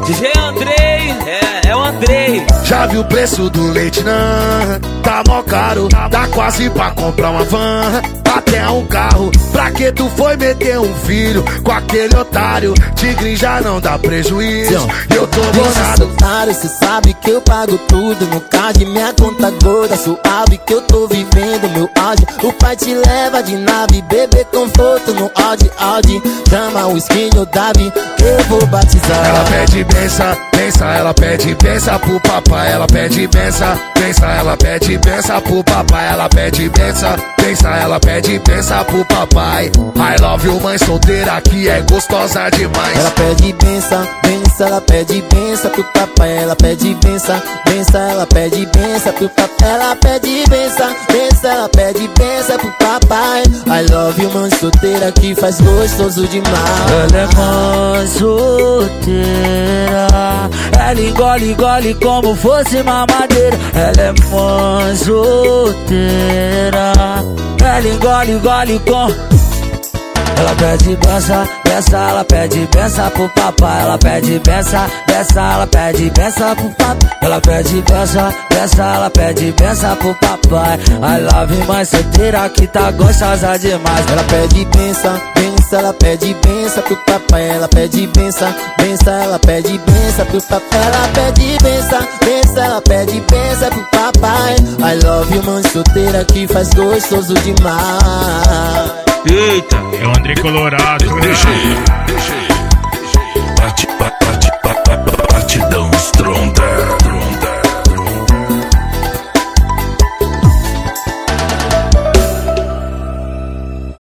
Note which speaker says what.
Speaker 1: DJ Andrei, é o Andrei.
Speaker 2: Já viu o preço do leite, não? Tá mó caro, dá quase pra comprar uma van, até um carro. Pra que tu foi meter um filho com aquele otário? Tigre já não dá prejuízo, eu tô gozado.
Speaker 3: Cê sabe que eu pago tudo no card, minha conta gorda, suave que eu tô vivendo meu auge. O pai te leva de nave, bebê conforto no Audi, Audi. Chama o skin ou Davi, eu vou batizar.
Speaker 2: Ela pede benção, benção, ela pede benção pro papai. Ela pede benção, benção, ela pede benção pro papai. Ela pede benção, benção, ela pede benção pro papai. I love you, mãe solteira que é gostosa demais.
Speaker 3: Ela pede benção, benção, ela pede benção pro papai. Ela pede benção, benção, ela pede benção pro papai. Ela pede benção, benção, ela pede benção pro papai. I love you, mãe solteira que faz gostoso demais.
Speaker 1: Ela é mãe solteira, ela engole, engole como fosse mamadeira. Ela é mãe solteira, ela engole, engole com... Ela pede benção, benção, ela pede benção pro papai. Ela pede benção, benção, ela pede benção pro papai. Ela pede benção, benção, ela pede benção pro papai. I love you, mãe solteira que tá gostosa demais.
Speaker 3: Ela pede benção, benção, ela pede benção pro papai. Ela pede benção, benção, ela pede benção pro papai. Ela pede benção, benção, ela pede benção pro papai. I love you, mãe solteira que faz gostoso demais.
Speaker 4: Eita, é o Andrei Colorado.
Speaker 2: Batidão.